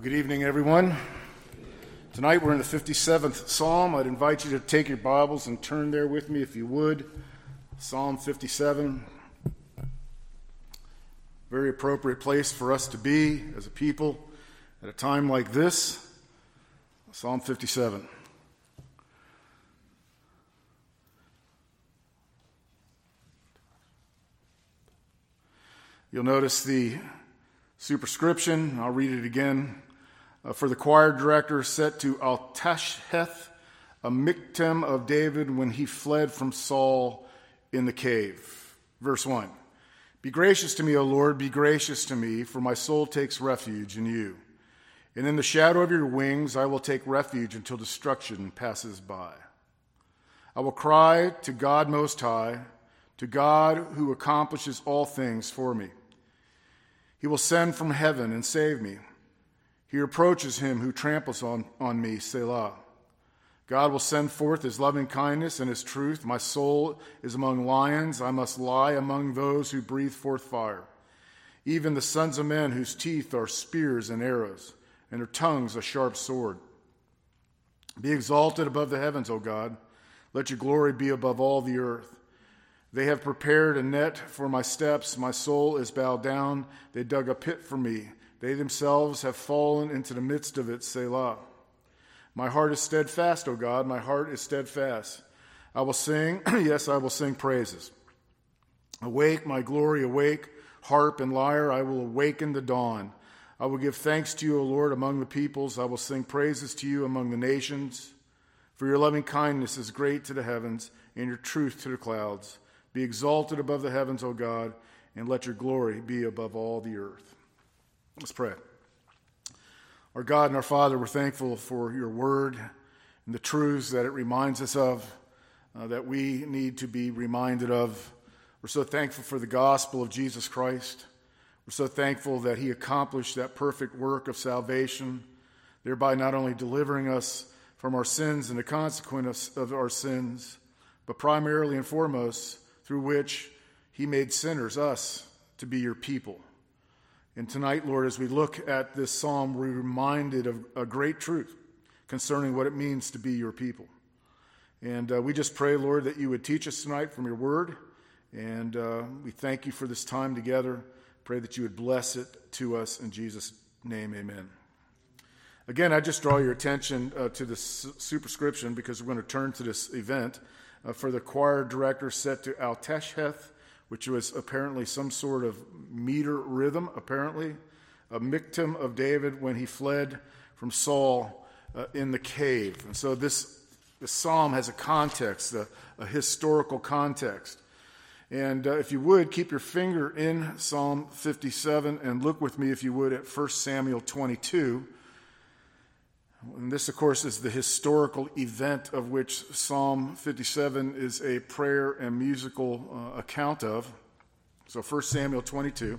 Good evening, everyone. Tonight we're in the 57th Psalm. I'd invite you to take your Bibles and turn there with me if you would. Psalm 57. Very appropriate place for us to be as a people at a time like this. Psalm 57. You'll notice the superscription. I'll read it again. For the choir director, set to Al-Tashheth, a miktam of David when he fled from Saul in the cave. Verse 1. Be gracious to me, O Lord, be gracious to me, for my soul takes refuge in you. And in the shadow of your wings I will take refuge until destruction passes by. I will cry to God Most High, to God who accomplishes all things for me. He will send from heaven and save me. He reproaches him who tramples on me, Selah. God will send forth his loving kindness and his truth. My soul is among lions. I must lie among those who breathe forth fire. Even the sons of men whose teeth are spears and arrows, and their tongues a sharp sword. Be exalted above the heavens, O God. Let your glory be above all the earth. They have prepared a net for my steps. My soul is bowed down. They dug a pit for me. They themselves have fallen into the midst of it, Selah. My heart is steadfast, O God, my heart is steadfast. I will sing, yes, I will sing praises. Awake, my glory, awake, harp and lyre, I will awaken the dawn. I will give thanks to you, O Lord, among the peoples. I will sing praises to you among the nations. For your loving kindness is great to the heavens, and your truth to the clouds. Be exalted above the heavens, O God, and let your glory be above all the earth. Let's pray. Our God and our Father, we're thankful for your word and the truths that it reminds us of, that we need to be reminded of. We're so thankful for the gospel of Jesus Christ. We're so thankful that he accomplished that perfect work of salvation, thereby not only delivering us from our sins and the consequence of our sins, but primarily and foremost, through which he made sinners, us, to be your people. And tonight, Lord, as we look at this psalm, we're reminded of a great truth concerning what it means to be your people. And we just pray, Lord, that you would teach us tonight from your word. And we thank you for this time together. Pray that you would bless it to us. In Jesus' name, amen. Again, I just draw your attention to the superscription because we're going to turn to this event. For the choir director, set to Al-Tashheth, which was apparently some sort of meter rhythm, apparently, a miktam of David when he fled from Saul in the cave. And so this psalm has a context, a historical context. And if you would, keep your finger in Psalm 57 and look with me, if you would, at 1 Samuel 22. And this, of course, is the historical event of which Psalm 57 is a prayer and musical account of. So 1 Samuel 22.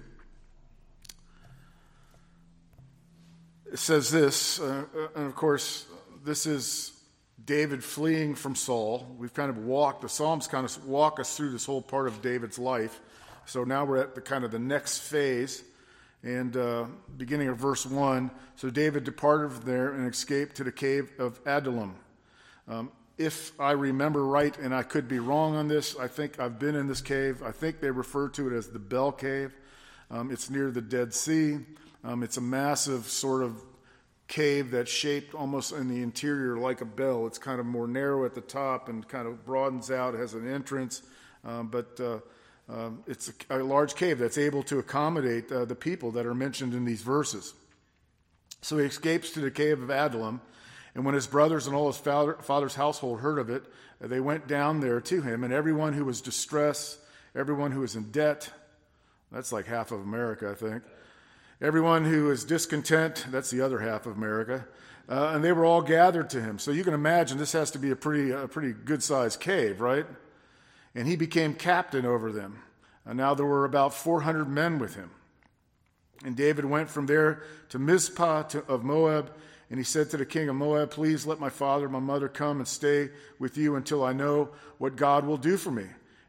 It says this, and of course, this is David fleeing from Saul. We've kind of the Psalms kind of walk us through this whole part of David's life. So now we're at the next phase. And beginning of verse 1, so David departed from there and escaped to the cave of Adullam. If I remember right, and I could be wrong on this, I think I've been in this cave. I think they refer to it as the Bell Cave. It's near the Dead Sea. It's a massive sort of cave that's shaped almost in the interior like a bell. It's kind of more narrow at the top and kind of broadens out, has an entrance, but it's a large cave that's able to accommodate the people that are mentioned in these verses. So he escapes to the cave of Adullam, and when his brothers and all his father's household heard of it, they went down there to him, and everyone who was distressed, everyone who was in debt, that's like half of America, I think, everyone who is discontent, that's the other half of America, and they were all gathered to him. So you can imagine this has to be a pretty good-sized cave, right? And he became captain over them. And now there were about 400 men with him. And David went from there to Mizpah of Moab, and he said to the king of Moab, please let my father and my mother come and stay with you until I know what God will do for me.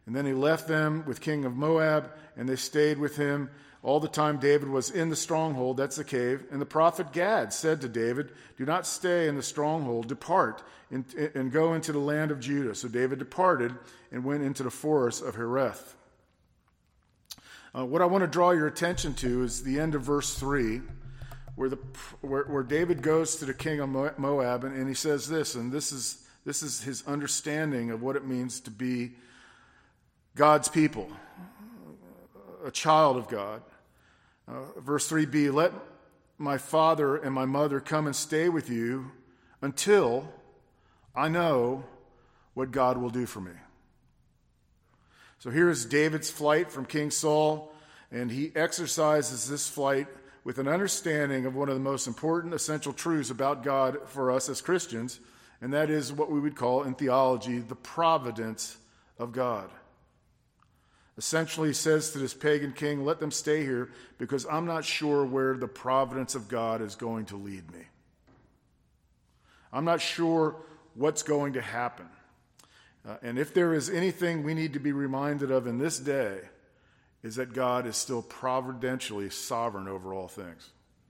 And then he left them with king of Moab, and they stayed with him all the time David was in the stronghold, that's the cave. And the prophet Gad said to David, do not stay in the stronghold, depart and go into the land of Judah. So David departed and went into the forest of Hereth. What I want to draw your attention to is the end of verse 3, where David goes to the king of Moab, and he says this, and this is his understanding of what it means to be God's people, a child of God. Verse 3b, let my father and my mother come and stay with you until I know what God will do for me. So here is David's flight from King Saul, and he exercises this flight with an understanding of one of the most important essential truths about God for us as Christians, and that is what we would call in theology the providence of God. Essentially, he says to this pagan king, let them stay here because I'm not sure where the providence of God is going to lead me. I'm not sure what's going to happen. And if there is anything we need to be reminded of in this day, is that God is still providentially sovereign over all things.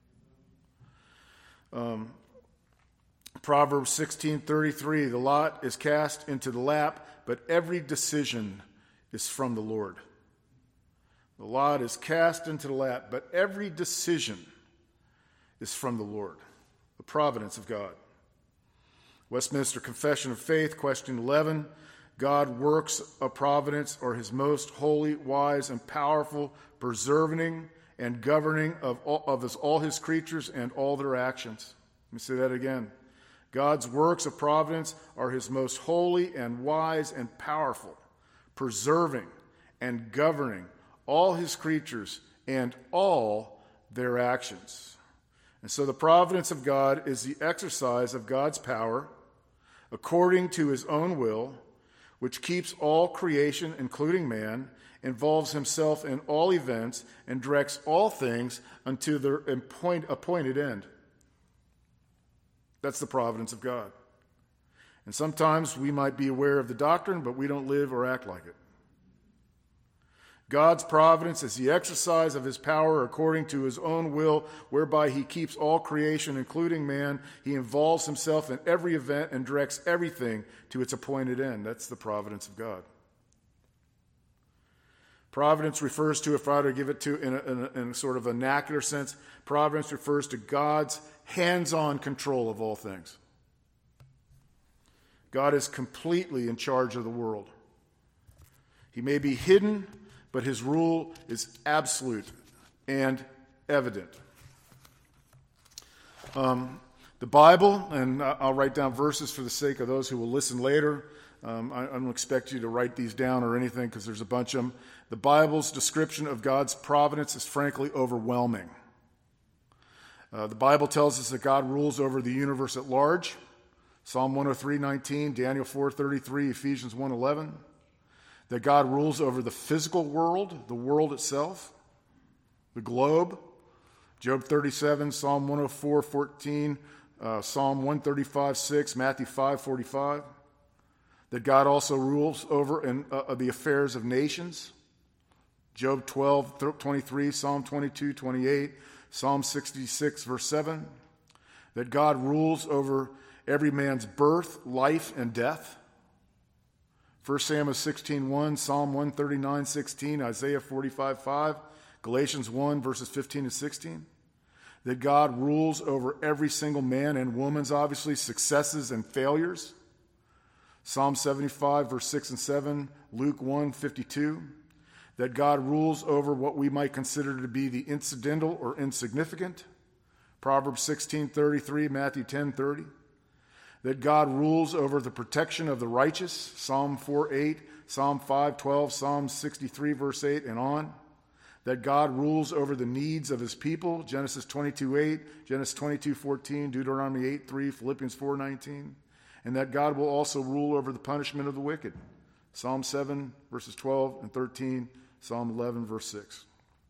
Proverbs 16:33, the lot is cast into the lap, but every decision is from the Lord. The lot is cast into the lap, but every decision is from the Lord. The providence of God. Westminster Confession of Faith, question 11. God works of providence or his most holy, wise, and powerful, preserving and governing of all his creatures and all their actions. Let me say that again. God's works of providence are his most holy and wise and powerful, preserving and governing all his creatures and all their actions. And so the providence of God is the exercise of God's power according to his own will, which keeps all creation, including man, involves himself in all events, and directs all things unto their appointed end. That's the providence of God. And sometimes we might be aware of the doctrine, but we don't live or act like it. God's providence is the exercise of his power according to his own will, whereby he keeps all creation, including man. He involves himself in every event and directs everything to its appointed end. That's the providence of God. Providence refers to, if I were to give it to in a sort of vernacular sense, providence refers to God's hands-on control of all things. God is completely in charge of the world. He may be hidden, but his rule is absolute and evident. The Bible, and I'll write down verses for the sake of those who will listen later. I don't expect you to write these down or anything because there's a bunch of them. The Bible's description of God's providence is frankly overwhelming. The Bible tells us that God rules over the universe at large. Psalm 103:19, Daniel 4:33, Ephesians 1:11. That God rules over the physical world, the world itself, the globe. Job 37, Psalm 104:14, Psalm 135:6, Matthew 5:45. That God also rules over the affairs of nations. Job 12:23, Psalm 22:28, Psalm 66, verse 7. That God rules over every man's birth, life, and death. 1 Samuel 16:1, Psalm 139:16, Isaiah 45:5, Galatians 1, verses 15 and 16. That God rules over every single man and woman's, obviously, successes and failures. Psalm 75, verse 6 and 7, Luke 1:52. That God rules over what we might consider to be the incidental or insignificant. Proverbs 16:33, Matthew 10:30. That God rules over the protection of the righteous, Psalm 4:8, Psalm 5:12, Psalm 63, verse 8, and on. That God rules over the needs of his people, Genesis 22:8, Genesis 22:14, Deuteronomy 8:3, Philippians 4:19. And that God will also rule over the punishment of the wicked, Psalm 7, verses 12 and 13, Psalm 11, verse 6.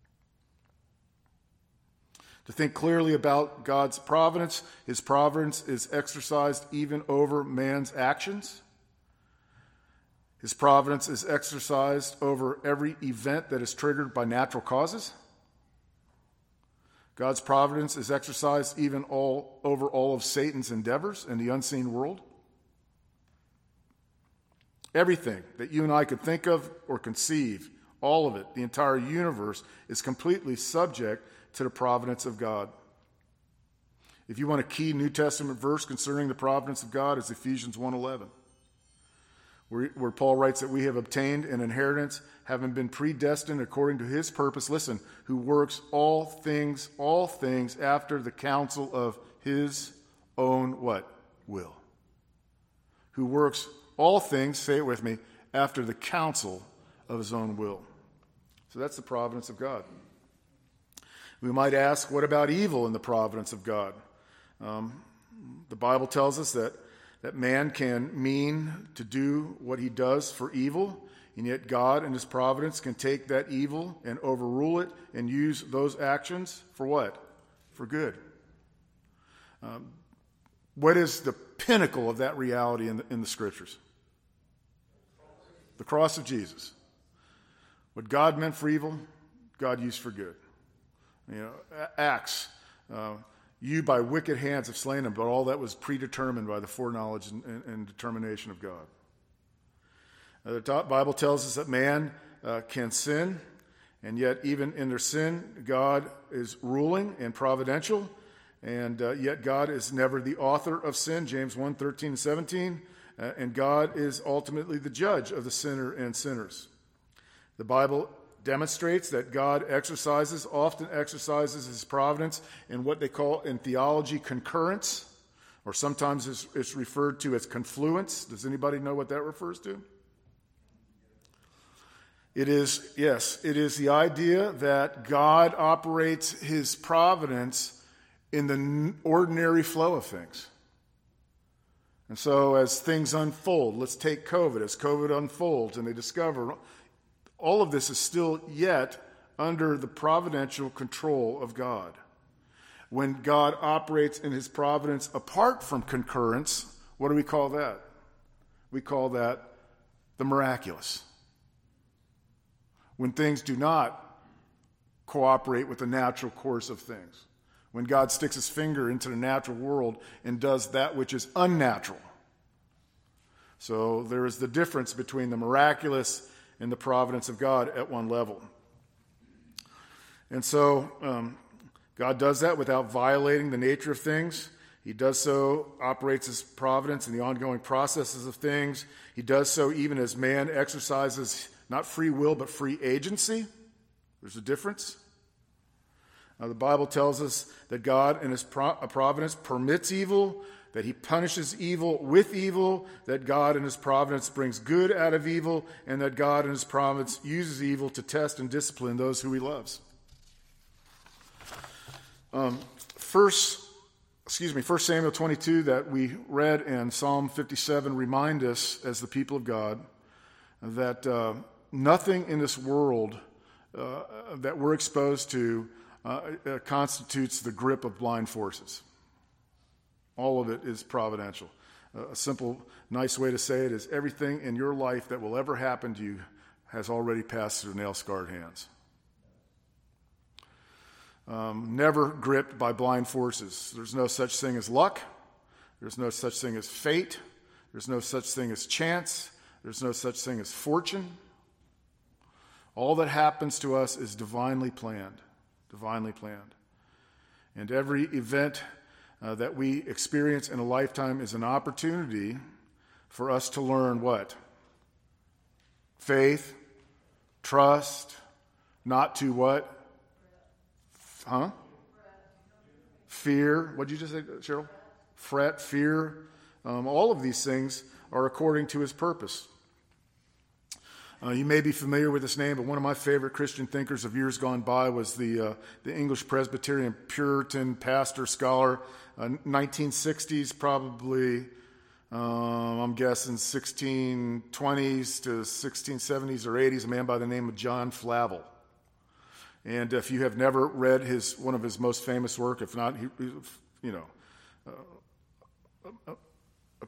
To think clearly about God's providence, his providence is exercised even over man's actions. His providence is exercised over every event that is triggered by natural causes. God's providence is exercised even over all of Satan's endeavors in the unseen world. Everything that you and I could think of or conceive, all of it, the entire universe, is completely subject to the providence of God. If you want a key New Testament verse concerning the providence of God, it's Ephesians 1:11, where Paul writes that we have obtained an inheritance, having been predestined according to his purpose, listen, who works all things after the counsel of his own what? Will. Who works all things, say it with me, after the counsel of his own will. So that's the providence of God. We might ask, what about evil in the providence of God? The Bible tells us that man can mean to do what he does for evil, and yet God in his providence can take that evil and overrule it and use those actions for what? For good. What is the pinnacle of that reality in the Scriptures? The cross of Jesus. What God meant for evil, God used for good. Acts, you by wicked hands have slain him, but all that was predetermined by the foreknowledge and determination of God. The Bible tells us that man can sin, and yet even in their sin, God is ruling and providential, and yet God is never the author of sin, James 1:13-17, and God is ultimately the judge of the sinner and sinners. The Bible demonstrates that God often exercises his providence in what they call in theology concurrence, or sometimes it's referred to as confluence. Does anybody know what that refers to? It is the idea that God operates his providence in the ordinary flow of things. And so as things unfold, let's take COVID. As COVID unfolds and they discover all of this is still yet under the providential control of God. When God operates in his providence apart from concurrence, what do we call that? We call that the miraculous. When things do not cooperate with the natural course of things. When God sticks his finger into the natural world and does that which is unnatural. So there is the difference between the miraculous and the providence of God at one level. And so God does that without violating the nature of things. He does so, operates his providence in the ongoing processes of things. He does so even as man exercises not free will, but free agency. There's a difference. The Bible tells us that God in his providence permits evil, that he punishes evil with evil, that God in his providence brings good out of evil, and that God in his providence uses evil to test and discipline those who he loves. 1 Samuel 22 that we read and Psalm 57 remind us as the people of God that nothing in this world that we're exposed to constitutes the grip of blind forces. All of it is providential. A simple, nice way to say it is everything in your life that will ever happen to you has already passed through nail-scarred hands. Never gripped by blind forces. There's no such thing as luck. There's no such thing as fate. There's no such thing as chance. There's no such thing as fortune. All that happens to us is divinely planned. Divinely planned. And every event that we experience in a lifetime is an opportunity for us to learn what? Faith, trust, not to what? Fear. What did you just say, Cheryl? Fret, fear. All of these things are according to his purpose. You may be familiar with this name, but one of my favorite Christian thinkers of years gone by was the English Presbyterian Puritan pastor, scholar, 1960s, probably, I'm guessing 1620s to 1670s or 80s, a man by the name of John Flavel. And if you have never read one of his most famous work, if not, a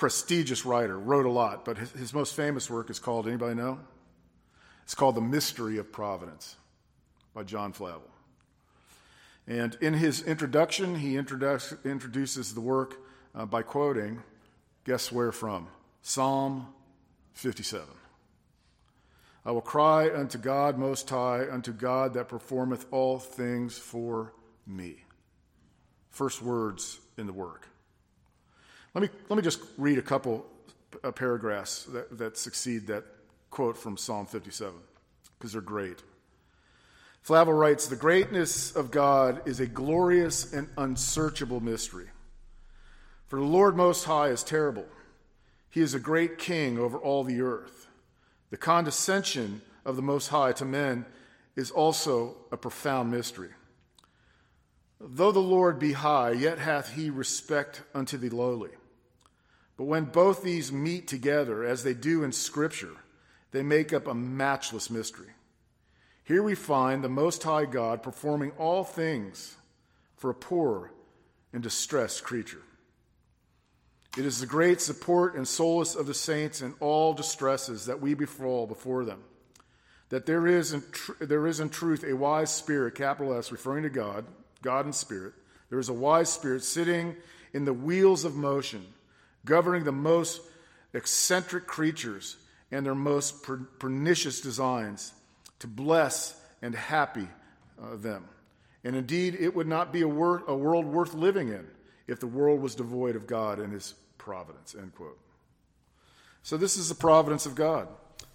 prestigious writer, wrote a lot, but his most famous work is called, anybody know? It's called The Mystery of Providence by John Flavel. And in his introduction, he introduces the work by quoting, guess where from? Psalm 57. I will cry unto God Most High, unto God that performeth all things for me. First words in the work. Let me just read a couple paragraphs that succeed that quote from Psalm 57, because they're great. Flavel writes, the greatness of God is a glorious and unsearchable mystery. For the Lord Most High is terrible. He is a great king over all the earth. The condescension of the Most High to men is also a profound mystery. Though the Lord be high, yet hath he respect unto the lowly. But when both these meet together, as they do in Scripture, they make up a matchless mystery. Here we find the Most High God performing all things for a poor and distressed creature. It is the great support and solace of the saints in all distresses that we befall before them, that there is in truth a wise spirit, capital S, referring to God, God and Spirit. There is a wise spirit sitting in the wheels of motion, governing the most eccentric creatures and their most pernicious designs, to bless and happy them. And indeed, it would not be a world worth living in if the world was devoid of God and his providence, end quote. So this is the providence of God.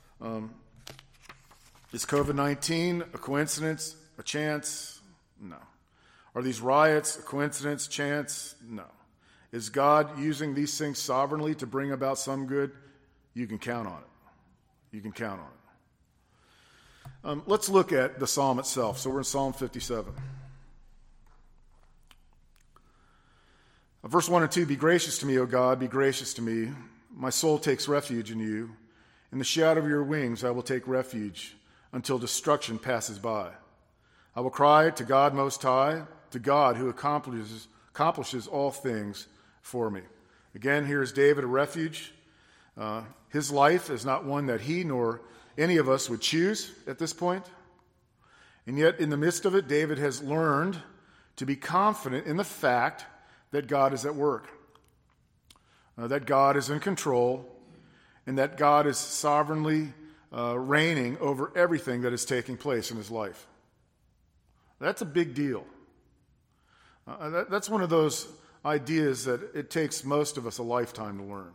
Is COVID-19 a coincidence, a chance? No. Are these riots a coincidence, chance? No. Is God using these things sovereignly to bring about some good? You can count on it. You can count on it. Let's look at the psalm itself. So we're in Psalm 57. Verse 1 and 2, be gracious to me, O God, be gracious to me. My soul takes refuge in you. In the shadow of your wings I will take refuge until destruction passes by. I will cry to God Most High, to God who accomplishes all things for me. Again, here is David, a refuge. His life is not one that he nor any of us would choose at this point. And yet, in the midst of it, David has learned to be confident in the fact that God is at work, that God is in control, and that God is sovereignly reigning over everything that is taking place in his life. That's a big deal. That's one of those ideas that it takes most of us a lifetime to learn.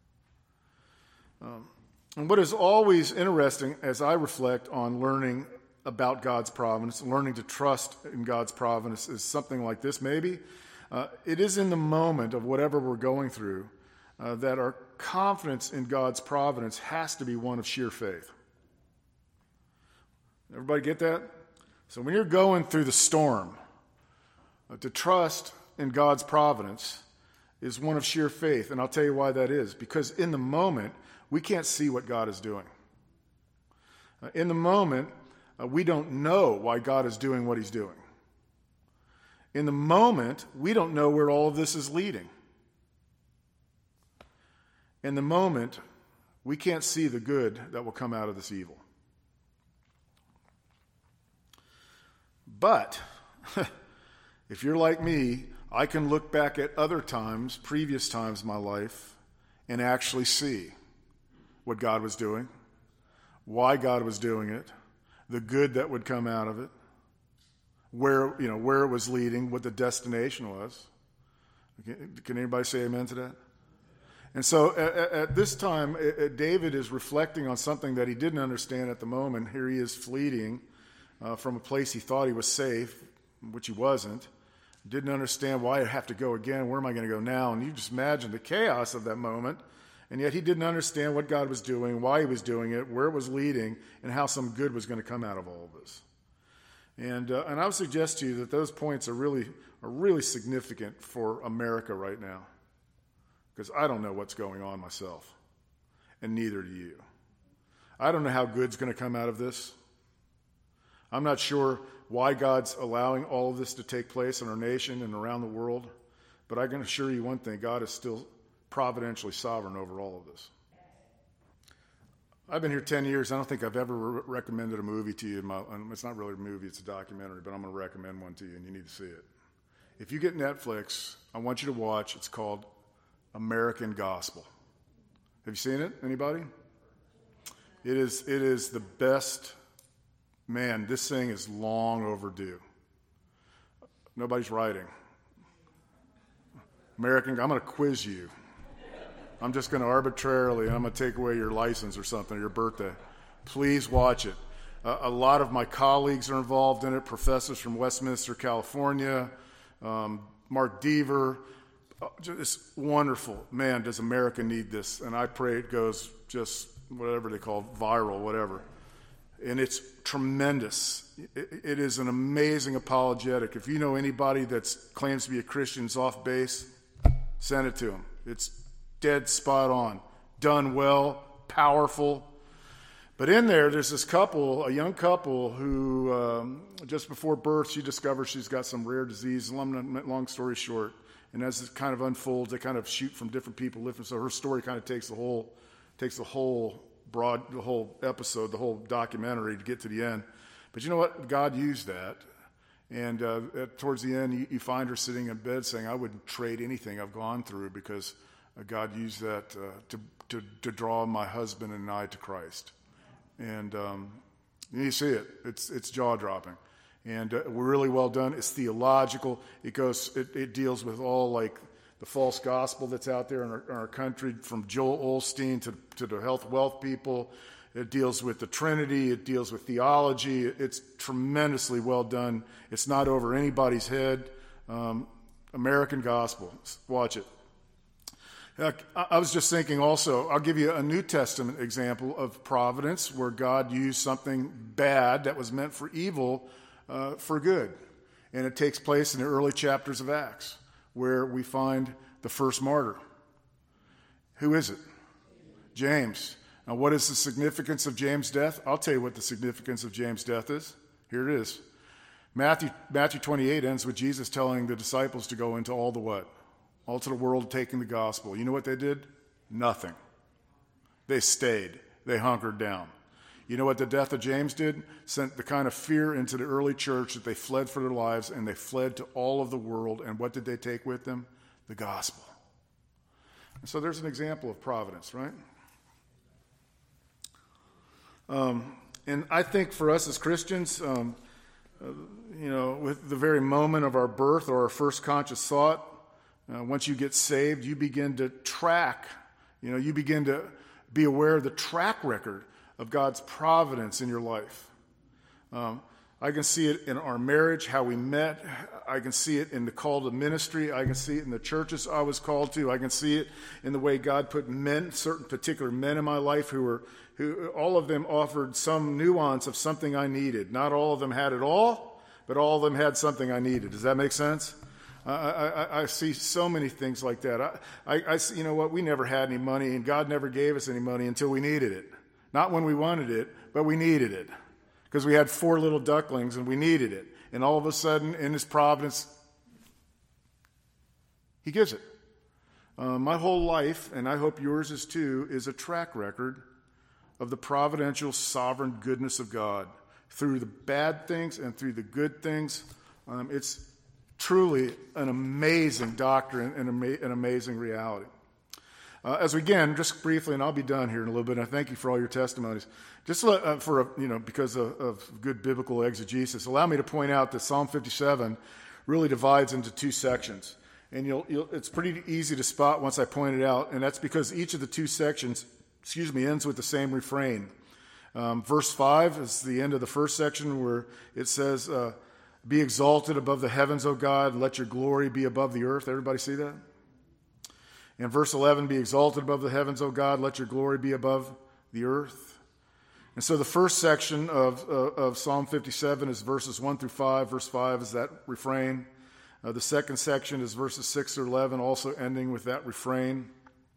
And what is always interesting as I reflect on learning about God's providence, learning to trust in God's providence is something like this maybe. It is in the moment of whatever we're going through that our confidence in God's providence has to be one of sheer faith. Everybody get that? So when you're going through the storm, to trust in God's providence is one of sheer faith. And I'll tell you why that is. Because in the moment, we can't see what God is doing. In the moment, we don't know why God is doing what he's doing. In the moment, we don't know where all of this is leading. In the moment, we can't see the good that will come out of this evil. But if you're like me, I can look back at other times, previous times in my life, and actually see what God was doing, why God was doing it, the good that would come out of it, where it was leading, what the destination was. Can anybody say amen to that? And so at this time, David is reflecting on something that he didn't understand at the moment. Here he is fleeing from a place he thought he was safe, which he wasn't. Didn't understand why I have to go again. Where am I going to go now? And you just imagine the chaos of that moment. And yet he didn't understand what God was doing, why he was doing it, where it was leading, and how some good was going to come out of all of this. And I would suggest to you that those points are really significant for America right now. Because I don't know what's going on myself. And neither do you. I don't know how good's going to come out of this. I'm not sure why God's allowing all of this to take place in our nation and around the world. But I can assure you one thing, God is still providentially sovereign over all of this. I've been here 10 years. I don't think I've ever recommended a movie to you. It's not really a movie, it's a documentary, but I'm going to recommend one to you, and you need to see it. If you get Netflix, I want you to watch. It's called American Gospel. Have you seen it? Anybody? It is the best. Man, this thing is long overdue. Nobody's writing. American, I'm going to quiz you. I'm just going to arbitrarily, I'm going to take away your license or something, or your birthday. Please watch it. A lot of my colleagues are involved in it, professors from Westminster, California, Mark Deaver. It's wonderful. Man, does America need this? And I pray it goes just whatever they call viral, whatever. And it's tremendous. It is an amazing apologetic. If you know anybody that claims to be a Christian's off base, send it to them. It's dead spot on, done well, powerful. But in there's this couple, a young couple who just before birth, she discovers she's got some rare disease. Long story short, and as it kind of unfolds, they kind of shoot from different people. So her story kind of takes the whole episode, the whole documentary to get to the end. But you know what? God used that. And towards the end, you find her sitting in bed saying, I wouldn't trade anything I've gone through because God used that to draw my husband and I to Christ. And you see it. It's jaw-dropping. And we're really well done. It's theological. It deals with all like the false gospel that's out there in our country, from Joel Osteen to the health wealth people. It deals with the Trinity. It deals with theology. It's tremendously well done. It's not over anybody's head. American Gospel. Watch it. I was just thinking also, I'll give you a New Testament example of providence where God used something bad that was meant for evil for good. And it takes place in the early chapters of Acts, where we find the first martyr. Who is it? James. Now, what is the significance of James' death? I'll tell you what the significance of James' death is. Here it is. Matthew 28 ends with Jesus telling the disciples to go into all the what? All to the world, taking the gospel. You know what they did? Nothing. They stayed. They hunkered down. You know what the death of James did? Sent the kind of fear into the early church that they fled for their lives, and they fled to all of the world. And what did they take with them? The gospel. And so there's an example of providence, right? And I think for us as Christians, with the very moment of our birth or our first conscious thought, once you get saved, you begin to track, you begin to be aware of the track record of God's providence in your life. I can see it in our marriage, how we met. I can see it in the call to ministry. I can see it in the churches I was called to. I can see it in the way God put certain particular men in my life who all of them offered some nuance of something I needed. Not all of them had it all, but all of them had something I needed. Does that make sense? I see so many things like that. I see, you know what? We never had any money, and God never gave us any money until we needed it. Not when we wanted it, but we needed it. Because we had 4 little ducklings, and we needed it. And all of a sudden, in His providence, He gives it. My whole life, and I hope yours is too, is a track record of the providential, sovereign goodness of God. Through the bad things and through the good things. It's truly an amazing doctrine and an amazing reality. As we begin, just briefly, and I'll be done here in a little bit, and I thank you for all your testimonies. Just because of good biblical exegesis, allow me to point out that Psalm 57 really divides into 2 sections. And it's pretty easy to spot once I point it out, and that's because each of the 2 sections, ends with the same refrain. Verse 5 is the end of the first section where it says, be exalted above the heavens, O God, let your glory be above the earth. Everybody see that? In verse 11, be exalted above the heavens, O God, let your glory be above the earth. And so the first section of Psalm 57 is verses 1 through 5. Verse 5 is that refrain. The second section is verses 6 through 11, also ending with that refrain.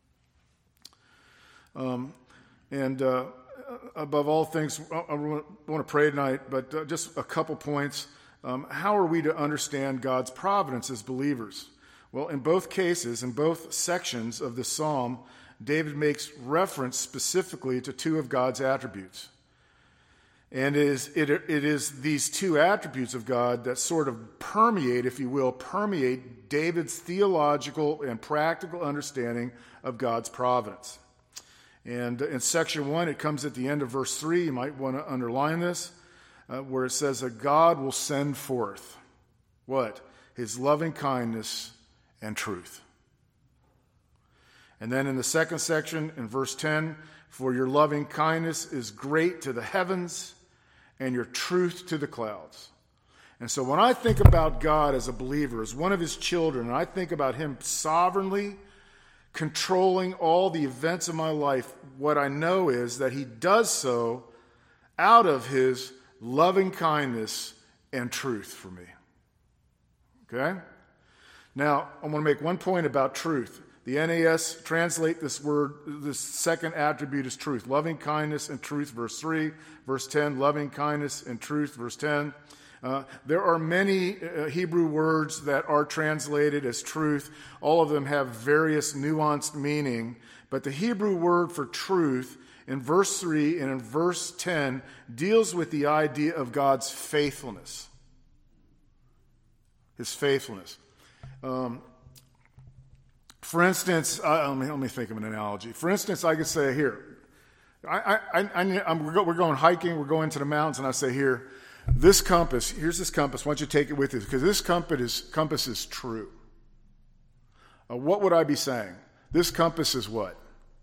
Above all things, I want to pray tonight, but just a couple points. How are we to understand God's providence as believers? Well, in both cases, in both sections of the psalm, David makes reference specifically to two of God's attributes. And it is these two attributes of God that sort of permeate, if you will, David's theological and practical understanding of God's providence. And in section 1, it comes at the end of verse 3. You might want to underline this, where it says that God will send forth what? His loving kindness and truth. And then in the second section, in verse 10, for your loving kindness is great to the heavens, and your truth to the clouds. And so when I think about God as a believer, as one of his children, and I think about him sovereignly controlling all the events of my life, what I know is that he does so out of his loving kindness and truth for me. Okay? Now, I want to make one point about truth. The NAS translate this word, this second attribute as truth. Loving kindness and truth, verse 3. Verse 10, loving kindness and truth, verse 10. There are many Hebrew words that are translated as truth. All of them have various nuanced meaning. But the Hebrew word for truth in verse 3 and in verse 10 deals with the idea of God's faithfulness. His faithfulness. For instance, let me think of an analogy. For instance, I could say here, we're going hiking, we're going to the mountains, and I say here, here's this compass, why don't you take it with you? Because this compass is true. What would I be saying? This compass is what?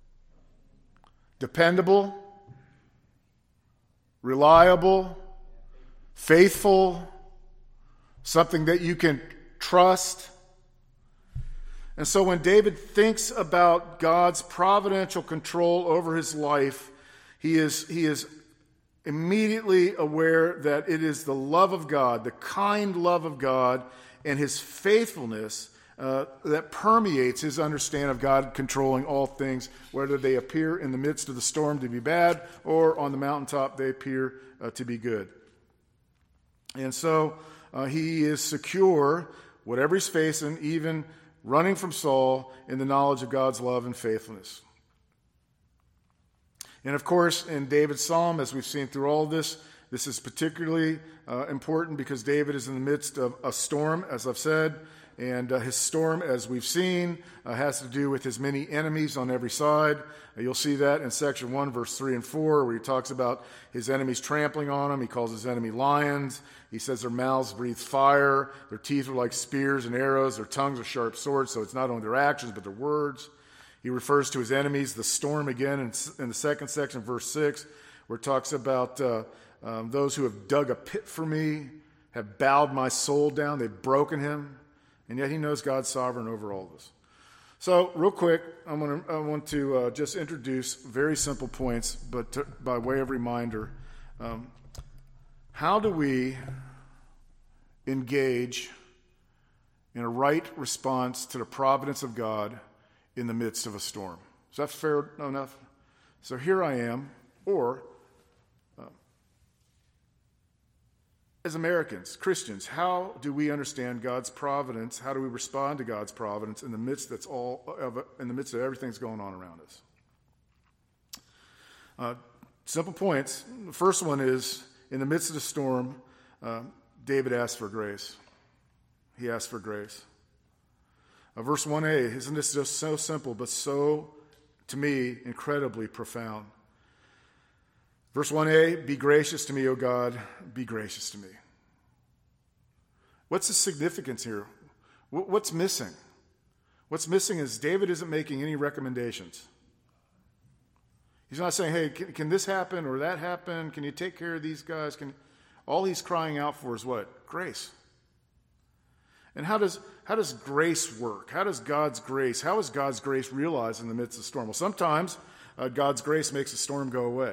Dependable, reliable, faithful, something that you can trust. And so when David thinks about God's providential control over his life, he is immediately aware that it is the love of God, the kind love of God, and his faithfulness that permeates his understanding of God controlling all things, whether they appear in the midst of the storm to be bad or on the mountaintop they appear to be good. And so he is secure, whatever he's facing, even running from Saul, in the knowledge of God's love and faithfulness. And of course, in David's psalm, as we've seen through all this is particularly important because David is in the midst of a storm, as I've said, and his storm, as we've seen, has to do with his many enemies on every side. You'll see that in section 1, verse 3 and 4, where he talks about his enemies trampling on him. He calls his enemy lions. He says their mouths breathe fire. Their teeth are like spears and arrows. Their tongues are sharp swords. So it's not only their actions, but their words. He refers to his enemies, the storm, again in the second section, verse 6, where it talks about those who have dug a pit for me, have bowed my soul down. They've broken him. And yet he knows God's sovereign over all this. So real quick, I want to just introduce very simple points, but by way of reminder, how do we engage in a right response to the providence of God in the midst of a storm? Is that fair enough? So here I am, or as Americans, Christians, how do we understand God's providence? How do we respond to God's providence in the midst of everything that's going on around us? Simple points. The first one is, in the midst of the storm, David asked for grace. He asked for grace. Verse 1a, isn't this just so simple, but so, to me, incredibly profound? Verse 1a, be gracious to me, O God, be gracious to me. What's the significance here? What's missing? What's missing is David isn't making any recommendations. He's not saying, hey, can this happen or that happen? Can you take care of these guys? All he's crying out for is what? Grace. And how does grace work? How is God's grace realized in the midst of the storm? Well, sometimes God's grace makes the storm go away.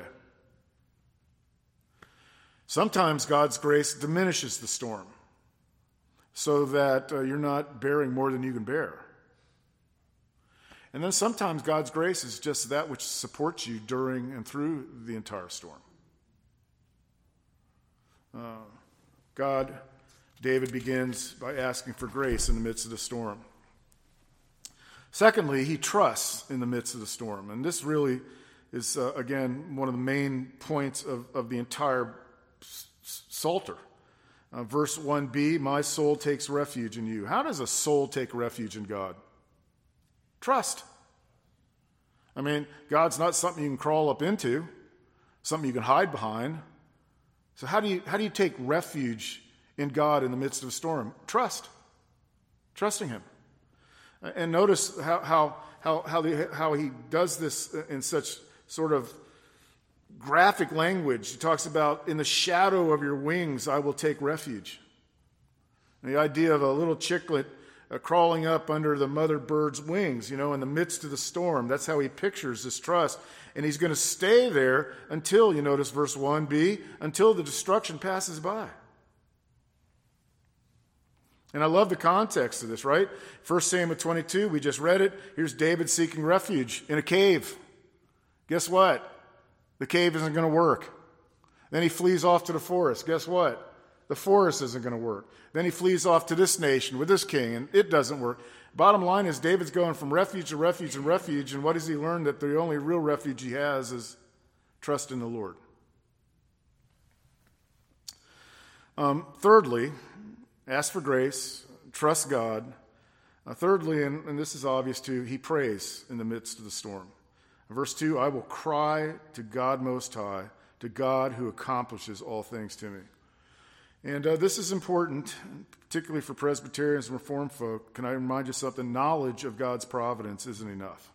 Sometimes God's grace diminishes the storm so that you're not bearing more than you can bear. And then sometimes God's grace is just that which supports you during and through the entire storm. David begins by asking for grace in the midst of the storm. Secondly, he trusts in the midst of the storm. And this really is, again, one of the main points of the entire Psalter. Verse 1b, my soul takes refuge in you. How does a soul take refuge in God? Trust. I mean, God's not something you can crawl up into, something you can hide behind. So how do you take refuge in God in the midst of a storm? Trust. Trusting him. And notice how he does this in such sort of graphic language. He talks about, in the shadow of your wings, I will take refuge. And the idea of a little chicklet crawling up under the mother bird's wings, in the midst of the storm. That's how he pictures this trust. And he's going to stay there until, you notice verse 1b, until the destruction passes by. And I love the context of this, right? 1 Samuel 22, we just read it. Here's David seeking refuge in a cave. Guess what? The cave isn't going to work. Then he flees off to the forest. Guess what? The forest isn't going to work. Then he flees off to this nation with this king, and it doesn't work. Bottom line is David's going from refuge to refuge and refuge, and what does he learn? That the only real refuge he has is trust in the Lord. Thirdly, ask for grace, trust God. Thirdly, and this is obvious too, he prays in the midst of the storm. Verse 2, I will cry to God Most High, to God who accomplishes all things to me. And this is important, particularly for Presbyterians and Reformed folk. Can I remind you something? Knowledge of God's providence isn't enough.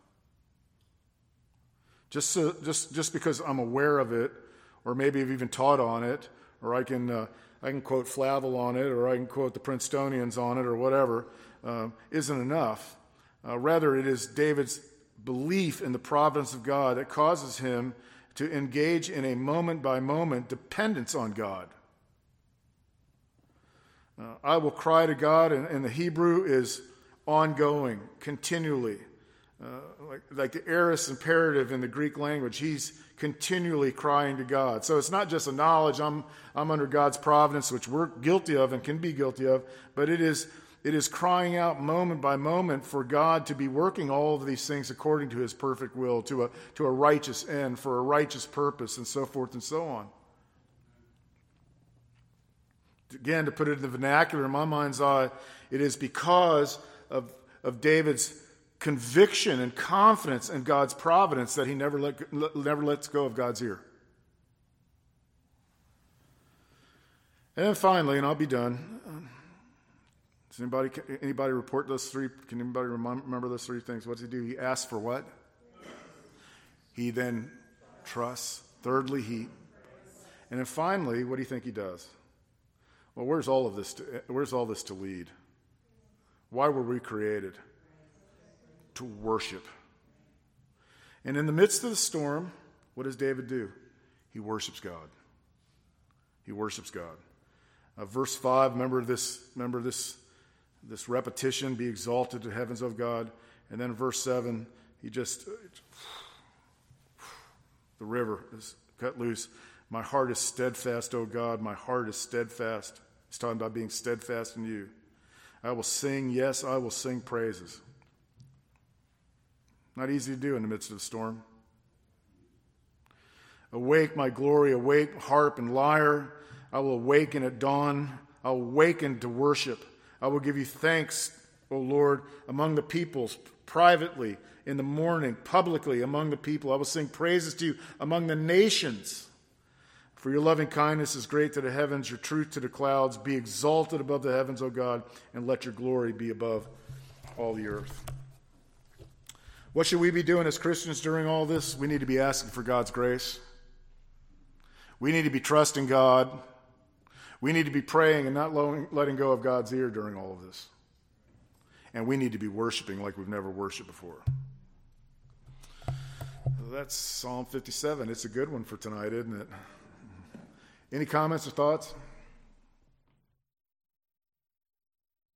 Just because I'm aware of it, or maybe I've even taught on it, or I can quote Flavel on it, or I can quote the Princetonians on it, or whatever, isn't enough. Rather, it is David's belief in the providence of God that causes him to engage in a moment-by-moment dependence on God. I will cry to God, and the Hebrew is ongoing, continually. Like the aorist imperative in the Greek language, he's continually crying to God. So it's not just a knowledge, I'm under God's providence, which we're guilty of and can be guilty of, but it is crying out moment by moment for God to be working all of these things according to his perfect will, to a righteous end, for a righteous purpose, and so forth and so on. Again, to put it in the vernacular, in my mind's eye, it is because of David's conviction and confidence in God's providence that he never lets go of God's ear. And then finally, and I'll be done. Does anybody report those three? Can anybody remember those three things? What does he do? He asks for what? He then trusts. Thirdly, and then finally, what do you think he does? Well, where's all this to lead? Why were we created? To worship. And in the midst of the storm, what does David do? He worships God. He worships God. Verse 5, remember this repetition, be exalted to heavens of God. And then verse 7, the river is cut loose. My heart is steadfast, O God, my heart is steadfast. He's talking about being steadfast in you. I will sing, yes, I will sing praises. Not easy to do in the midst of the storm. Awake, my glory, awake, harp and lyre. I will awaken at dawn. I will awaken to worship. I will give you thanks, O Lord, among the peoples, privately, in the morning, publicly, among the people. I will sing praises to you among the nations. For your loving kindness is great to the heavens, your truth to the clouds. Be exalted above the heavens, O God, and let your glory be above all the earth. What should we be doing as Christians during all this? We need to be asking for God's grace. We need to be trusting God. We need to be praying and not letting go of God's ear during all of this. And we need to be worshiping like we've never worshiped before. That's Psalm 57. It's a good one for tonight, isn't it? Any comments or thoughts?